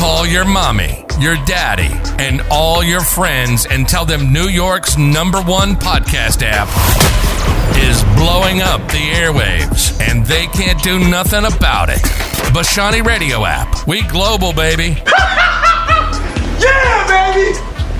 Call your mommy, your daddy, and all your friends and tell them New York's #1 podcast app is blowing up the airwaves, and they can't do nothing about it. Bashani Radio app. We global, baby. Yeah, baby!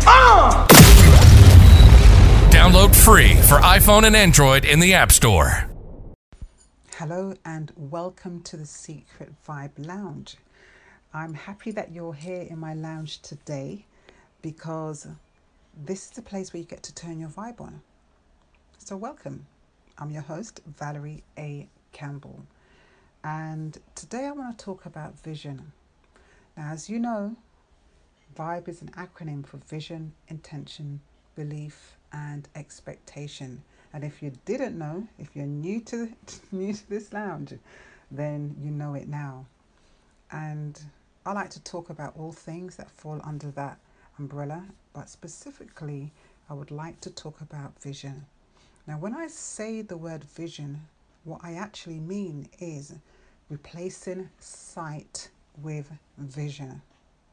Download free for iPhone and Android in the App Store. Hello and welcome to the Secret Vibe Lounge. I'm happy that you're here in my lounge today because this is the place where you get to turn your vibe on. So welcome. I'm your host, Valerie A. Campbell. And today I want to talk about vision. Now, as you know, VIBE is an acronym for vision, intention, belief, and expectation. And if you didn't know, if you're new to this lounge, then you know it now. And I like to talk about all things that fall under that umbrella, but specifically, I would like to talk about vision. Now, when I say the word vision, what I actually mean is replacing sight with vision.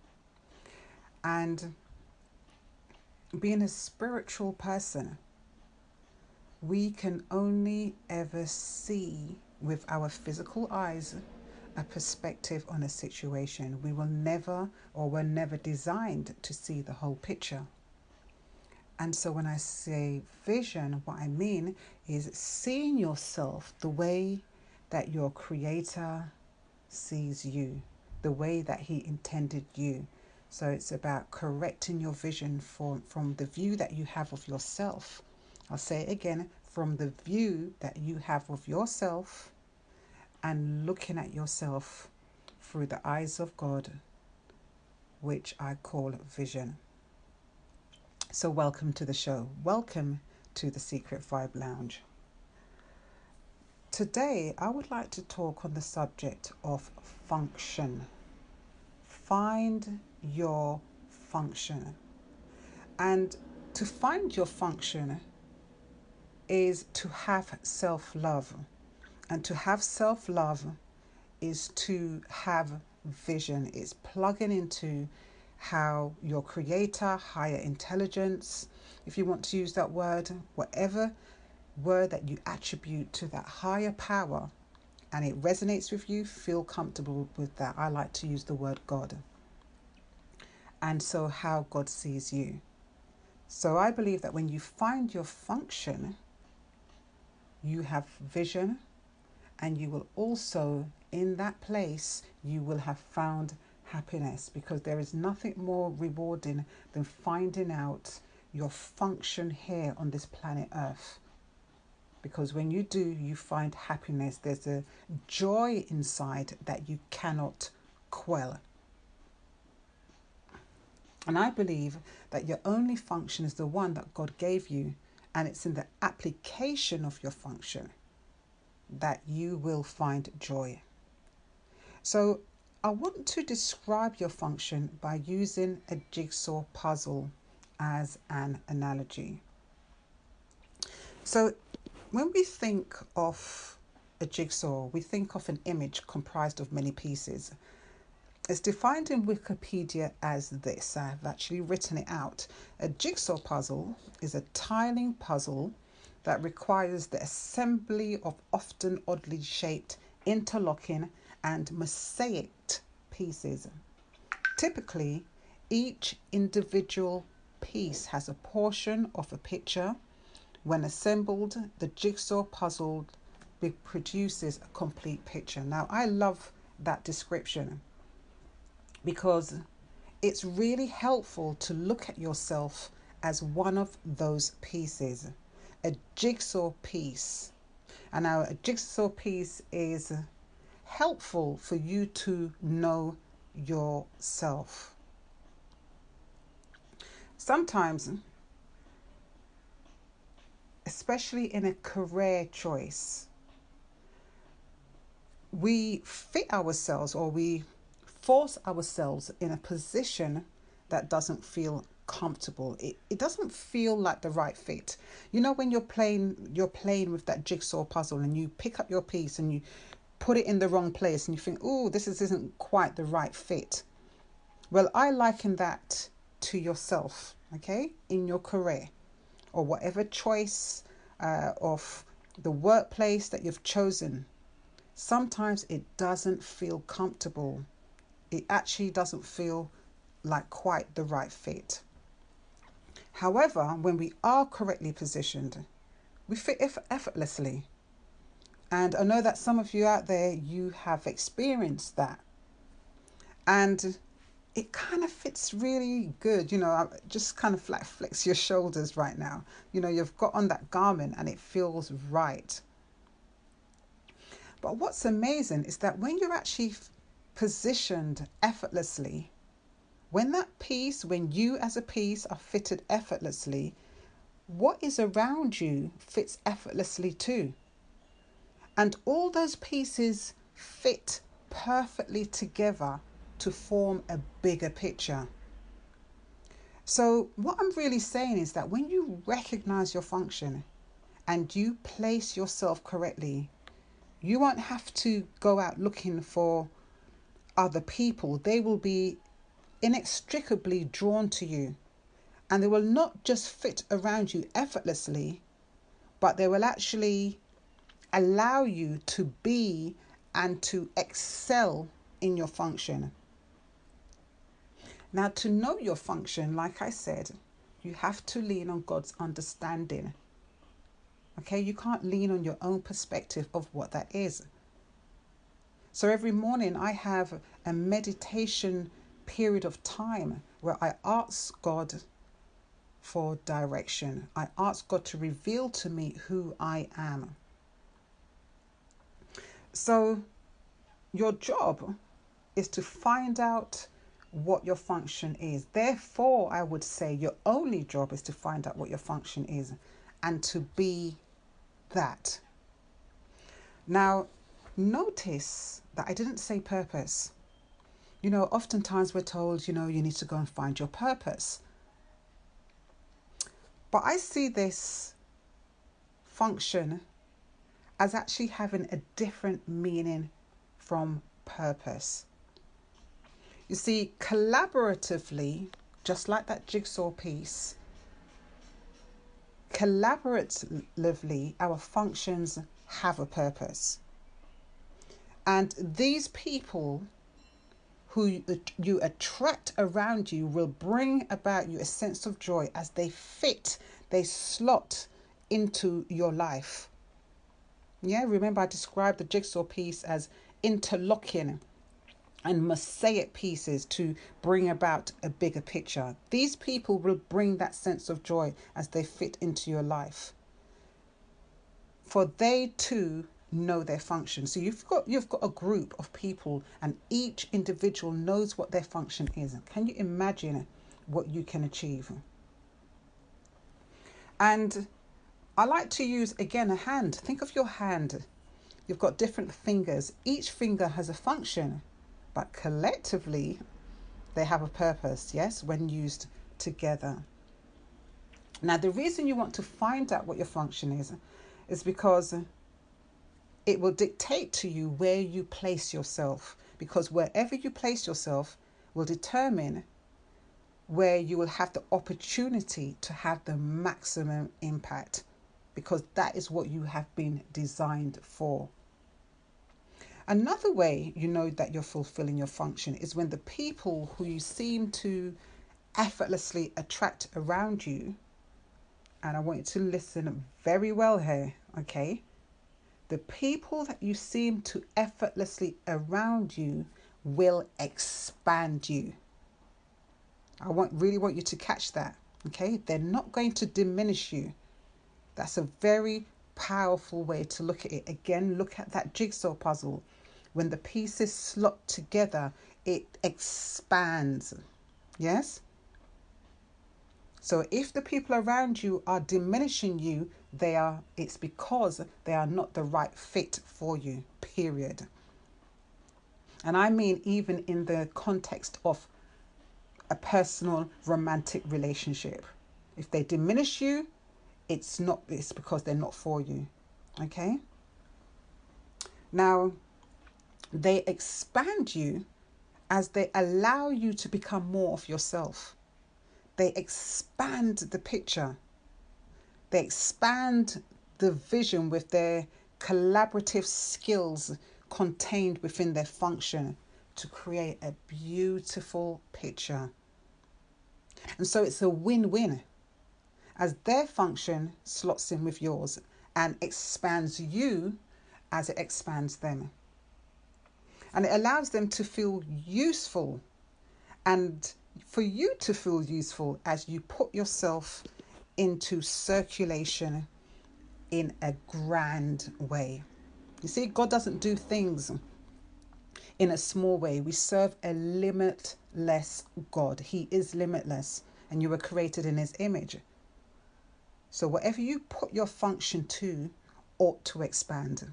And being a spiritual person, we can only ever see with our physical eyes a perspective on a situation. We will never, or we're never designed to see the whole picture. And so when I say vision, what I mean is seeing yourself the way that your Creator sees you, the way that He intended you. So it's about correcting your vision from the view that you have of yourself. I'll say it again, from the view that you have of yourself and looking at yourself through the eyes of God, which I call vision. So welcome to the show. Welcome to the Secret Vibe Lounge. Today, I would like to talk on the subject of function. Find your function. And to find your function is to have self-love. And to have self-love is to have vision. It's plugging into how your Creator, higher intelligence, if you want to use that word, whatever word that you attribute to that higher power, and it resonates with you, feel comfortable with that. I like to use the word God. And so how God sees you. So I believe that when you find your function, you have vision, and you will also, in that place, you will have found happiness, because there is nothing more rewarding than finding out your function here on this planet Earth. Because when you do, you find happiness. There's a joy inside that you cannot quell. And I believe that your only function is the one that God gave you, and it's in the application of your function that you will find joy. So I want to describe your function by using a jigsaw puzzle as an analogy. So when we think of a jigsaw, we think of an image comprised of many pieces. It's defined in Wikipedia as this. I've actually written it out. A jigsaw puzzle is a tiling puzzle that requires the assembly of often oddly shaped, interlocking and mosaicked pieces. Typically, each individual piece has a portion of a picture. When assembled, the jigsaw puzzle produces a complete picture. Now, I love that description because it's really helpful to look at yourself as one of those pieces, a jigsaw piece. And now a jigsaw piece is helpful for you to know yourself. Sometimes, especially in a career choice, we fit ourselves, or we force ourselves in a position that doesn't feel comfortable. It doesn't feel like the right fit. You know, when you're playing with that jigsaw puzzle and you pick up your piece and you put it in the wrong place and you think, oh, this isn't quite the right fit. Well, I liken that to yourself, okay, in your career or whatever choice of the workplace that you've chosen. Sometimes it doesn't feel comfortable. It actually doesn't feel like quite the right fit. However, when we are correctly positioned, we fit effortlessly. And I know that some of you out there, you have experienced that. And it kind of fits really good. Just kind of like flex your shoulders right now. You've got on that garment and it feels right. But what's amazing is that when you're actually positioned effortlessly, when you as a piece are fitted effortlessly, what is around you fits effortlessly too. And all those pieces fit perfectly together to form a bigger picture. So what I'm really saying is that when you recognize your function and you place yourself correctly, you won't have to go out looking for other people. They will be inextricably drawn to you, and they will not just fit around you effortlessly, but they will actually allow you to be and to excel in your function. Now, to know your function, like I said, you have to lean on God's understanding. Okay, you can't lean on your own perspective of what that is. So every morning I have a meditation period of time where I ask God for direction. I ask God to reveal to me who I am. So your job is to find out what your function is. Therefore, I would say your only job is to find out what your function is and to be that. Now, notice that I didn't say purpose. Oftentimes we're told, you need to go and find your purpose. But I see this function as actually having a different meaning from purpose. You see, collaboratively, just like that jigsaw piece, collaboratively, our functions have a purpose. And these people who you attract around you will bring about you a sense of joy as they slot into your life. Yeah, remember I described the jigsaw piece as interlocking and mosaic pieces to bring about a bigger picture. These people will bring that sense of joy as they fit into your life. For they too know their function. So you've got a group of people and each individual knows what their function is. Can you imagine what you can achieve? And I like to use again a hand. Think of your hand. You've got different fingers. Each finger has a function, but collectively they have a purpose, yes, when used together. Now, the reason you want to find out what your function is because it will dictate to you where you place yourself, because wherever you place yourself will determine where you will have the opportunity to have the maximum impact, because that is what you have been designed for. Another way you know that you're fulfilling your function is when the people who you seem to effortlessly attract around you, and I want you to listen very well here, okay? The people that you seem to effortlessly around you will expand you. I really want you to catch that, okay? They're not going to diminish you. That's a very powerful way to look at it. Again, look at that jigsaw puzzle. When the pieces slot together, it expands. Yes? So if the people around you are diminishing you, it's because they are not the right fit for you, period. And I mean even in the context of a personal romantic relationship. If they diminish you, it's because they're not for you. Okay? Now, they expand you as they allow you to become more of yourself. They expand the picture. They expand the vision with their collaborative skills contained within their function to create a beautiful picture. And so it's a win-win, as their function slots in with yours and expands you as it expands them. And it allows them to feel useful, and for you to feel useful as you put yourself into circulation in a grand way. You see, God doesn't do things in a small way. We serve a limitless God. He is limitless, and you were created in his image. So whatever you put your function to ought to expand.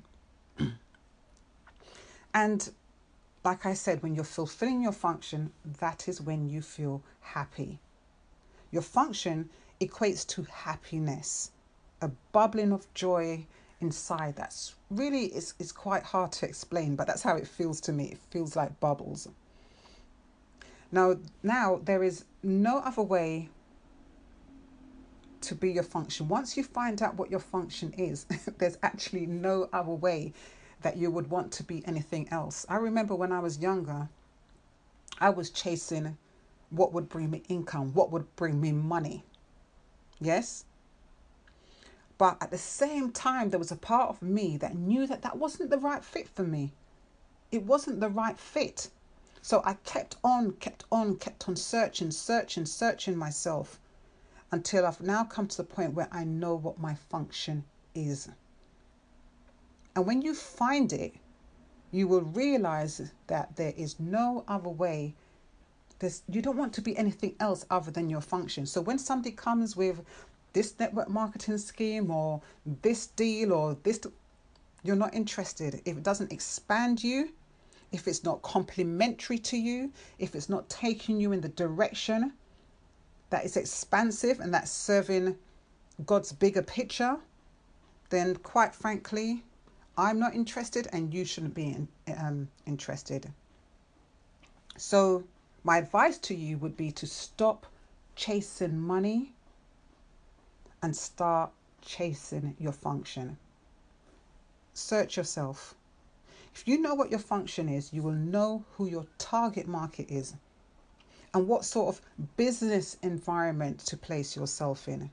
And like I said, when you're fulfilling your function, that is when you feel happy. Your function equates to happiness, a bubbling of joy inside. That's really is quite hard to explain, but that's how it feels to me. It feels like bubbles. Now there is no other way to be your function. Once you find out what your function is, there's actually no other way that you would want to be anything else. I remember when I was younger, I was chasing what would bring me income, what would bring me money. Yes? But at the same time, there was a part of me that knew that that wasn't the right fit for me. It wasn't the right fit. So I kept on searching myself until I've now come to the point where I know what my function is. And when you find it, you will realize that there is no other way. You don't want to be anything else other than your function. So when somebody comes with this network marketing scheme or this deal or this, you're not interested. If it doesn't expand you, if it's not complementary to you, if it's not taking you in the direction that is expansive and that's serving God's bigger picture, then quite frankly, I'm not interested and you shouldn't be interested. So my advice to you would be to stop chasing money and start chasing your function. Search yourself. If you know what your function is, you will know who your target market is and what sort of business environment to place yourself in.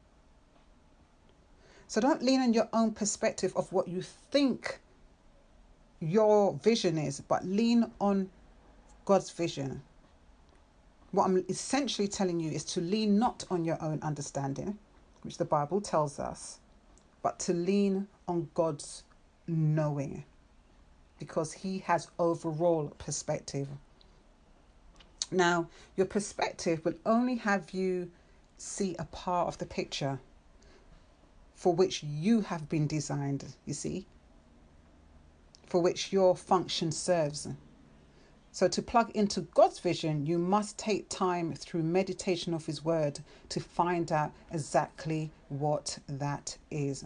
So don't lean on your own perspective of what you think your vision is, but lean on God's vision. What I'm essentially telling you is to lean not on your own understanding, which the Bible tells us, but to lean on God's knowing, because he has overall perspective. Now, your perspective will only have you see a part of the picture for which you have been designed, you see, for which your function serves. So to plug into God's vision, you must take time through meditation of his word to find out exactly what that is.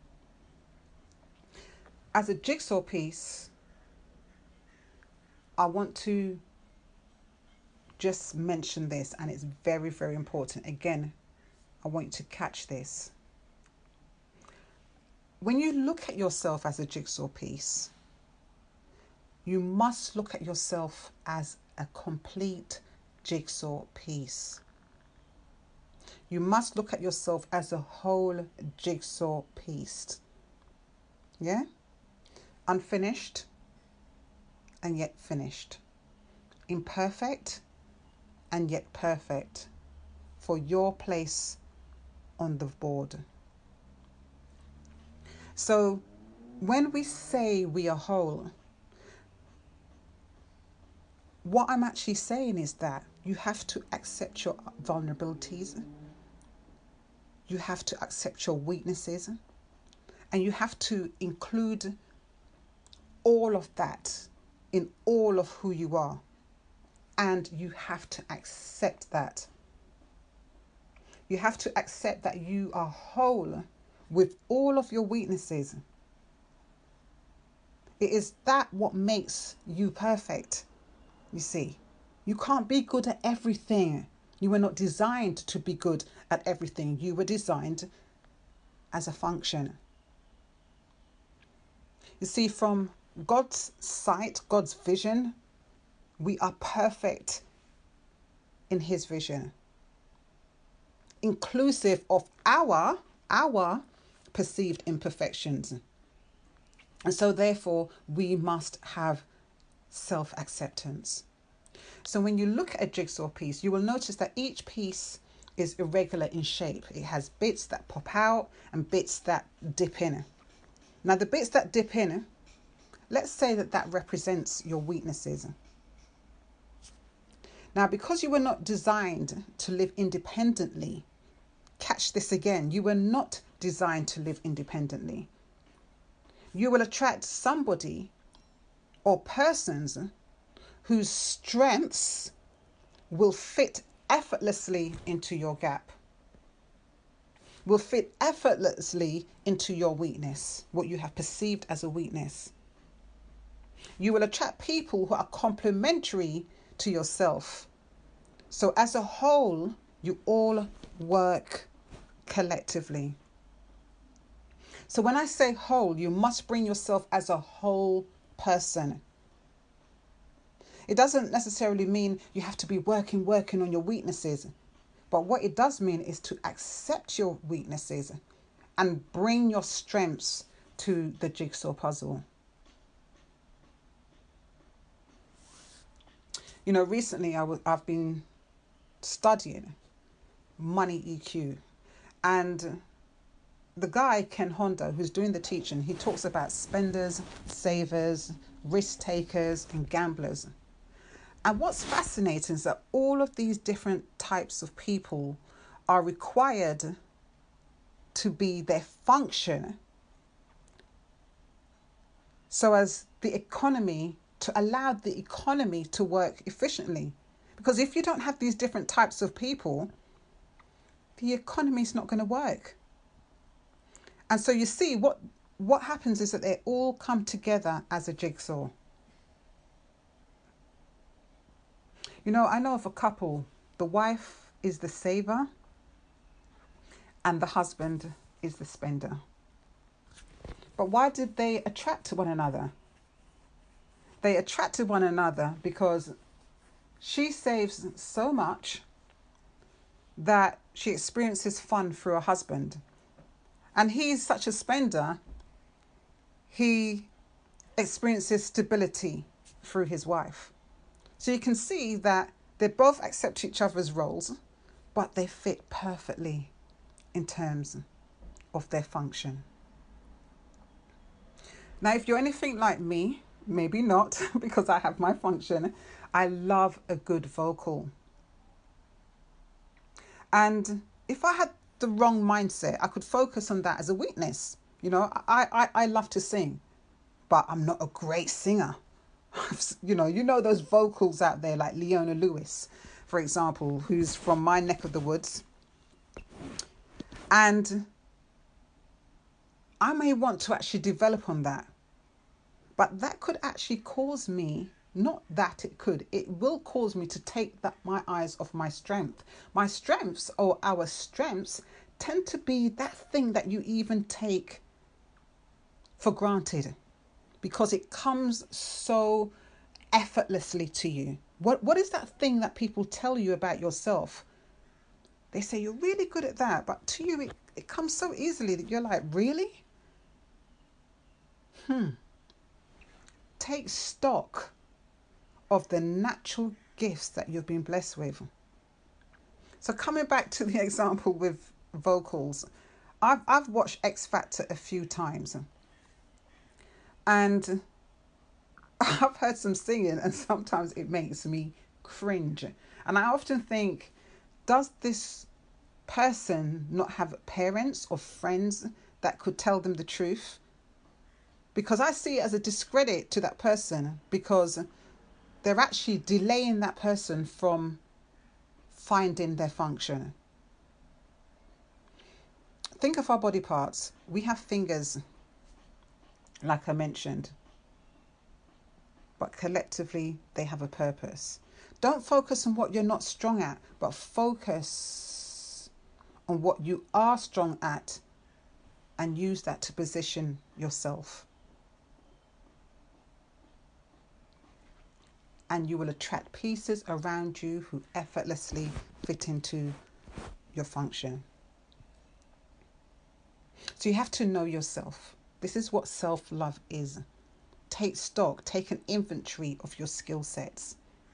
As a jigsaw piece, I want to just mention this, and it's very, very important. Again, I want you to catch this. When you look at yourself as a jigsaw piece, you must look at yourself as a complete jigsaw piece. You must look at yourself as a whole jigsaw piece. Yeah? Unfinished and yet finished. Imperfect and yet perfect for your place on the board. So when we say we are whole, what I'm actually saying is that you have to accept your vulnerabilities, you have to accept your weaknesses, and you have to include all of that in all of who you are. And you have to accept that. You have to accept that you are whole with all of your weaknesses. It is that what makes you perfect, you see. You can't be good at everything. You were not designed to be good at everything. You were designed as a function. You see, from God's sight, God's vision, we are perfect in his vision, inclusive of our perceived imperfections. And so therefore, we must have self-acceptance. So when you look at a jigsaw piece, you will notice that each piece is irregular in shape. It has bits that pop out and bits that dip in. Now, the bits that dip in, let's say that represents your weaknesses. Now, because you were not designed to live independently, catch this again, you were not designed to live independently. You will attract somebody or persons whose strengths will fit effortlessly into your gap, will fit effortlessly into your weakness, what you have perceived as a weakness. You will attract people who are complementary to yourself. So as a whole, you all work collectively. So when I say whole, you must bring yourself as a whole person. It doesn't necessarily mean you have to be working on your weaknesses. But what it does mean is to accept your weaknesses and bring your strengths to the jigsaw puzzle. You know, recently I've been studying money EQ, and the guy, Ken Honda, who's doing the teaching, he talks about spenders, savers, risk takers, and gamblers. And what's fascinating is that all of these different types of people are required to be their function so as the economy, to allow the economy to work efficiently. Because if you don't have these different types of people, the economy is not going to work. And so you see, what happens is that they all come together as a jigsaw. You know, I know of a couple, the wife is the saver and the husband is the spender. But why did they attract to one another? They attracted one another because she saves so much that she experiences fun through her husband. And he's such a spender, he experiences stability through his wife. So you can see that they both accept each other's roles, but they fit perfectly in terms of their function. Now, if you're anything like me, maybe not, because I have my function, I love a good vocal. And if I had the wrong mindset, I could focus on that as a weakness. You know, I love to sing, but I'm not a great singer. You know those vocals out there like Leona Lewis, for example, who's from my neck of the woods. And I may want to actually develop on that. But that could actually cause me, not that it could, it will cause me to take my eyes off my strength. My strengths, or our strengths, tend to be that thing that you even take for granted, because it comes so effortlessly to you. What is that thing that people tell you about yourself? They say you're really good at that, but to you it comes so easily that you're like, really? Take stock of the natural gifts that you've been blessed with. So coming back to the example with vocals, I've watched X Factor a few times. And I've heard some singing and sometimes it makes me cringe. And I often think, does this person not have parents or friends that could tell them the truth? Because I see it as a discredit to that person, because they're actually delaying that person from finding their function. Think of our body parts. We have fingers, like I mentioned, but collectively they have a purpose. Don't focus on what you're not strong at, but focus on what you are strong at and use that to position yourself. And you will attract pieces around you who effortlessly fit into your function. So you have to know yourself. This is what self-love is. Take stock, take an inventory of your skill sets.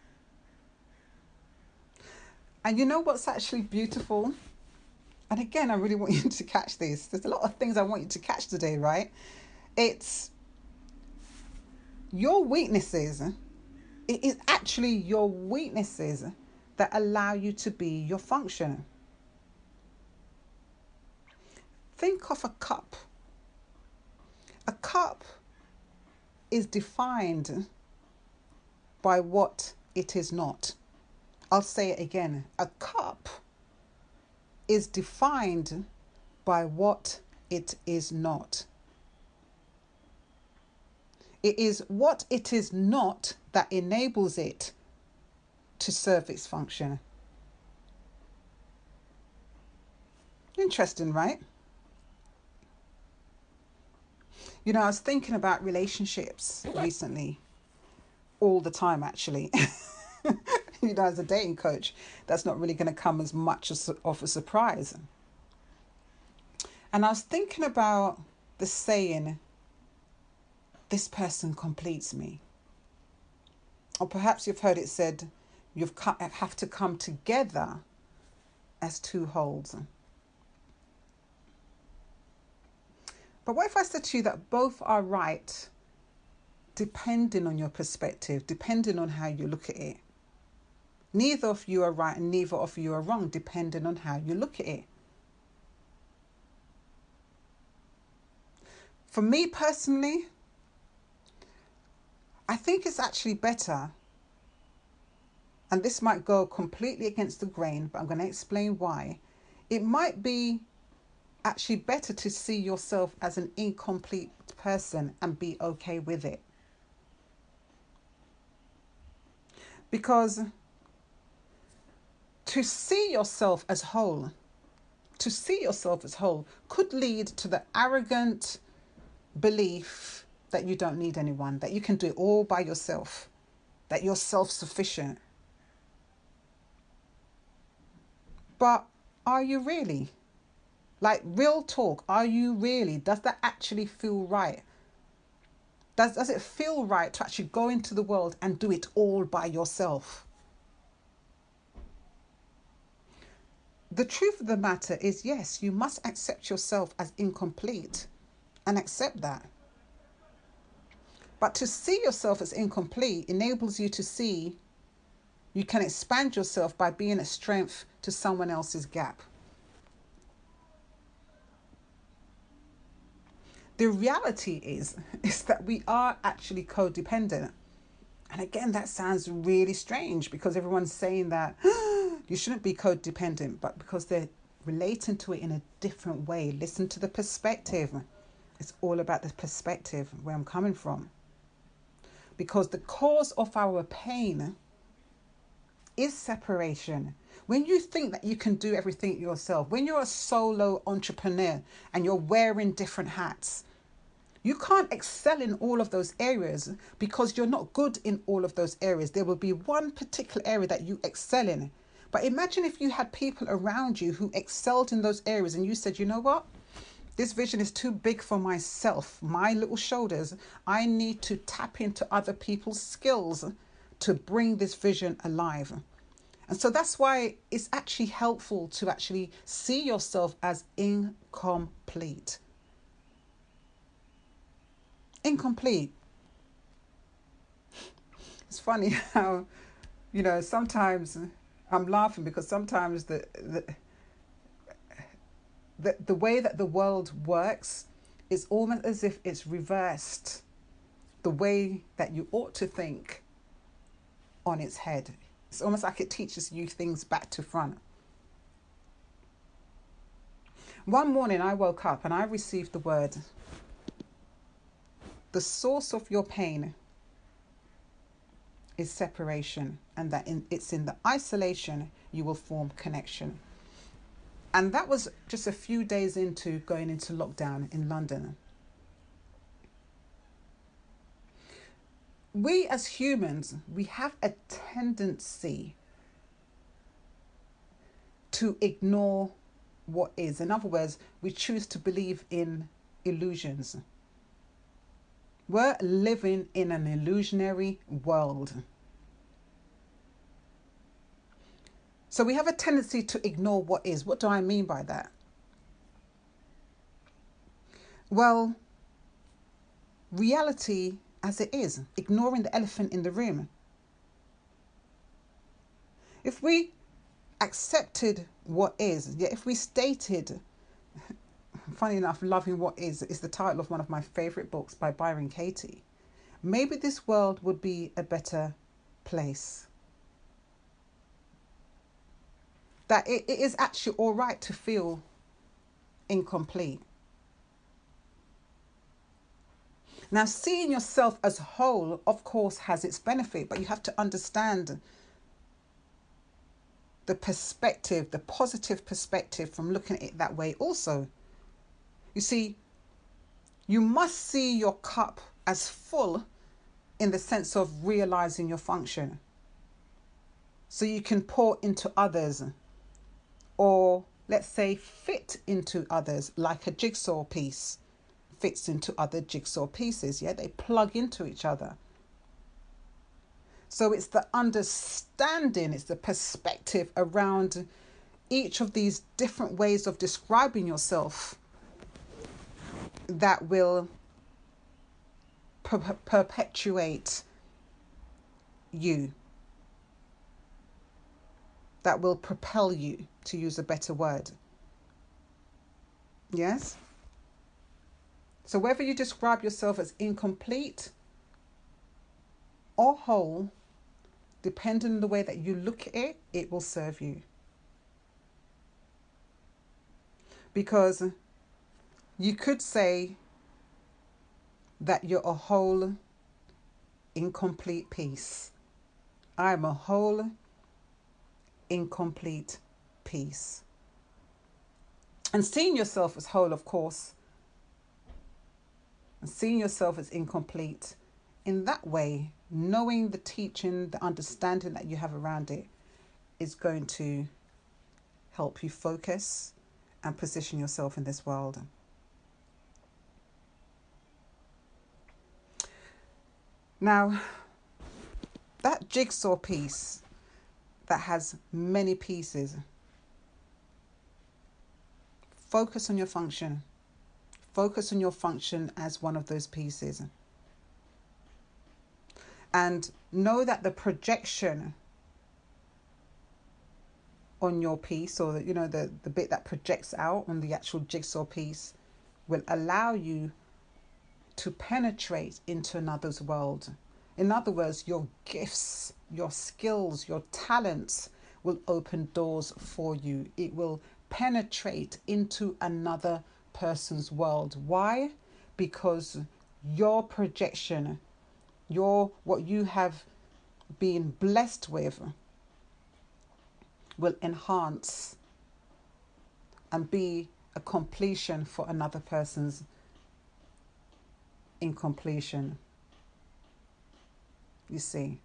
And you know what's actually beautiful? And again, I really want you to catch this. There's a lot of things I want you to catch today, right? It's your weaknesses. It is actually your weaknesses that allow you to be your function. Think of a cup. A cup is defined by what it is not. I'll say it again. A cup is defined by what it is not. It is what it is not that enables it to serve its function. Interesting, right? You know, I was thinking about relationships recently, all the time actually. You know, as a dating coach, that's not really going to come as much of a surprise. And I was thinking about the saying, this person completes me. Or perhaps you've heard it said, you have to come together as two wholes. But what if I said to you that both are right, depending on your perspective, depending on how you look at it? Neither of you are right and neither of you are wrong, depending on how you look at it. For me personally, I think it's actually better, and this might go completely against the grain, but I'm going to explain why. It might be actually better to see yourself as an incomplete person and be okay with it. Because to see yourself as whole could lead to the arrogant belief that you don't need anyone, that you can do it all by yourself, that you're self-sufficient. But are you really? Like, real talk, are you really? Does that actually feel right? Does it feel right to actually go into the world and do it all by yourself? The truth of the matter is, yes, you must accept yourself as incomplete and accept that. But to see yourself as incomplete enables you to see you can expand yourself by being a strength to someone else's gap. The reality is that we are actually codependent. And again, that sounds really strange because everyone's saying that you shouldn't be codependent, but because they're relating to it in a different way. Listen to the perspective. It's all about the perspective, where I'm coming from. Because the cause of our pain is separation. When you think that you can do everything yourself, when you're a solo entrepreneur and you're wearing different hats, you can't excel in all of those areas because you're not good in all of those areas. There will be one particular area that you excel in. But imagine if you had people around you who excelled in those areas and you said, you know what? This vision is too big for myself, my little shoulders. I need to tap into other people's skills to bring this vision alive. And so that's why it's actually helpful to actually see yourself as incomplete. Incomplete. It's funny how, you know, sometimes I'm laughing because sometimes the way that the world works is almost as if it's reversed the way that you ought to think on its head. It's almost like it teaches you things back to front. One morning I woke up and I received the word, the source of your pain is separation, and that it's in the isolation you will form connection. And that was just a few days into going into lockdown in London. We as humans, we have a tendency to ignore what is. In other words, we choose to believe in illusions. We're living in an illusionary world. So we have a tendency to ignore what is. What do I mean by that? Well, reality as it is, ignoring the elephant in the room. If we accepted what is, yet if we stated, funny enough, Loving What Is the title of one of my favourite books by Byron Katie, maybe this world would be a better place. That it is actually all right to feel incomplete. Now, seeing yourself as whole, of course, has its benefit, but you have to understand the perspective, the positive perspective from looking at it that way also. You see, you must see your cup as full in the sense of realizing your function, so you can pour into others, or let's say fit into others, like a jigsaw piece fits into other jigsaw pieces. Yeah, they plug into each other. So it's the understanding, it's the perspective around each of these different ways of describing yourself that will perpetuate you, that will propel you, to use a better word. Yes? So whether you describe yourself as incomplete or whole, depending on the way that you look at it, it will serve you. Because you could say that you're a whole, incomplete piece. I'm a whole, incomplete piece. And seeing yourself as whole, of course, and seeing yourself as incomplete, in that way, knowing the teaching, the understanding that you have around it is going to help you focus and position yourself in this world. Now, that jigsaw piece that has many pieces, focus on your function. Focus on your function as one of those pieces. And know that the projection on your piece, or the bit that projects out on the actual jigsaw piece, will allow you to penetrate into another's world. In other words, your gifts, your skills, your talents will open doors for you. It will penetrate into another person's world. Why? Because your projection, what you have been blessed with, will enhance and be a completion for another person's incompletion. You see,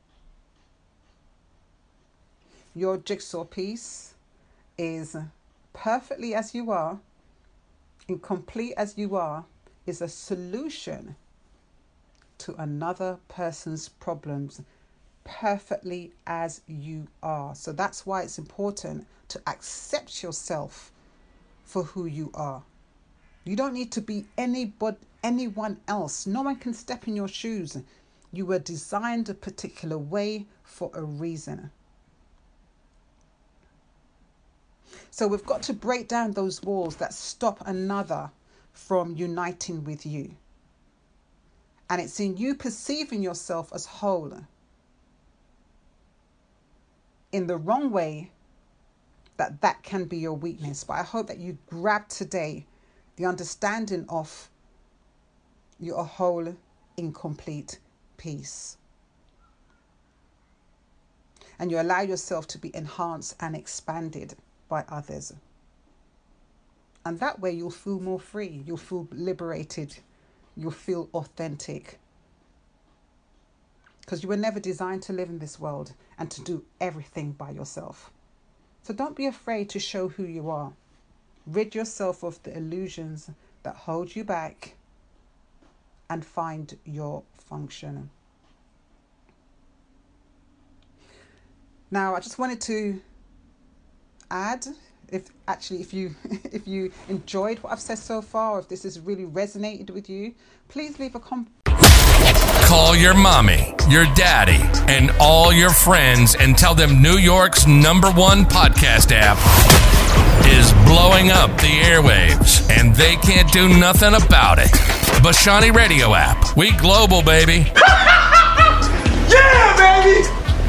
your jigsaw piece is perfectly as you are, incomplete as you are, is a solution to another person's problems, perfectly as you are. So that's why it's important to accept yourself for who you are. You don't need to be anyone else. No one can step in your shoes. You were designed a particular way for a reason. So we've got to break down those walls that stop another from uniting with you. And it's in you perceiving yourself as whole in the wrong way that can be your weakness. But I hope that you grab today the understanding of you're a whole, incomplete piece. and you allow yourself to be enhanced and expanded by others. And that way you'll feel more free, you'll feel liberated, you'll feel authentic. Because you were never designed to live in this world and to do everything by yourself. So don't be afraid to show who you are. Rid yourself of the illusions that hold you back and find your function. Now, I just wanted to add, if you enjoyed what I've said so far, or if this has really resonated with you, please leave a comment. Call your mommy, your daddy, and all your friends and tell them New York's #1 podcast app is blowing up the airwaves, and they can't do nothing about it. Bashani Radio app. We global, baby. Yeah, baby!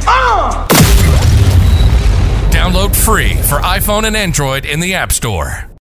Download free for iPhone and Android in the App Store.